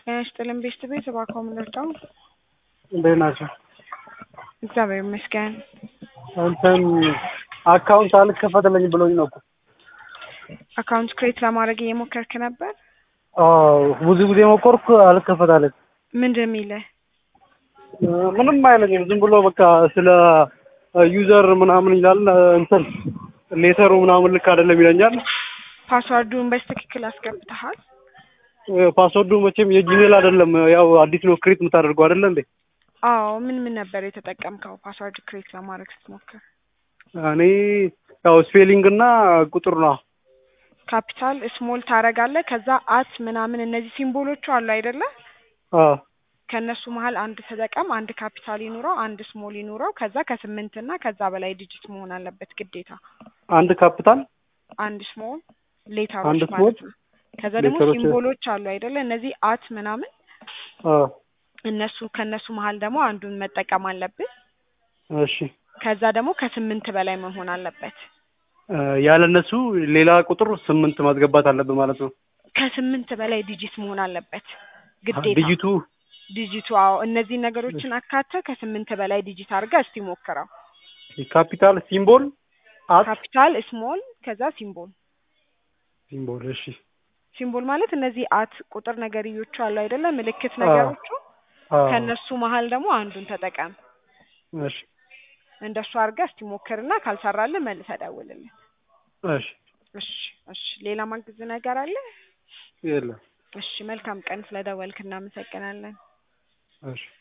ያስጥልን ቤት እባክዎ ምንርዳው? እንዴት ናቸው? እግዚአብሔር ይመስገን። እንትን አካውንት አልከፈተልኝ ብሎኝ ነው እኮ። አካውንት ክሬት ለማድረግ እየሞከርክ ነበር? አዎ ብዙ ጊዜ ሞከርኩ፣ አልከፈታለኝ። ምንድን የሚልህ? ምንም አይለኝም። ዝም ብሎ በቃ ስለ ዩዘር ምናምን ይላል። እንትን ሌተሩ ምናምን ልክ አይደለም ይለኛል። ፓስዋርዱን በትክክል አስገብተሃል? ፓስወርዱ መቼም የጂሜል አይደለም፣ ያው አዲስ ነው ክሬት የምታደርገው አይደለ እንዴ? አዎ። ምን ነበር የተጠቀምከው ፓስዋርድ ክሬት ለማድረግ ስትሞክር? እኔ ያው ስፔሊንግ እና ቁጥር ነው። ካፒታል ስሞል ታረጋለህ፣ ከዛ አት ምናምን እነዚህ ሲምቦሎቹ አሉ አይደለ? አዎ። ከነሱ መሀል አንድ ተጠቀም። አንድ ካፒታል ይኑረው፣ አንድ ስሞል ይኑረው። ከዛ ከ8 እና ከዛ በላይ ዲጂት መሆን አለበት ግዴታ። አንድ ካፒታል፣ አንድ ስሞል ሌተሮች ማለት ነው። ከዛ ደግሞ ሲምቦሎች አሉ አይደለ? እነዚህ አት ምናምን ከነሱ መሀል ደግሞ አንዱን መጠቀም አለብህ። እሺ። ከዛ ደግሞ ከ8 በላይ መሆን አለበት። ያለ እነሱ ሌላ ቁጥር 8 ማስገባት አለብን ማለት ነው። ከ8 በላይ ዲጂት መሆን አለበት ግዴታ። ዲጂቱ አዎ። እነዚህ ነገሮችን አካተህ ከ8 በላይ ዲጂት አድርገህ እስቲ ሞክረው። ካፒታል፣ ሲምቦል፣ አት፣ ካፒታል፣ ስሞል ከዛ ሲምቦል። እሺ። ሲምቦል ማለት እነዚህ አት ቁጥር ነገርዮቹ አሉ አይደለ? ምልክት ነገሮቹ። ከነሱ መሀል ደግሞ አንዱን ተጠቀም። እሺ። እንደሱ አድርገህ እስቲ ሞክርና ካልሰራልህ መልሰህ ደውልልኝ። እሺ። ሌላ ማግዝ ነገር አለ? የለም። እሺ። መልካም ቀን። ስለደወልክ እናመሰግናለን። እሺ።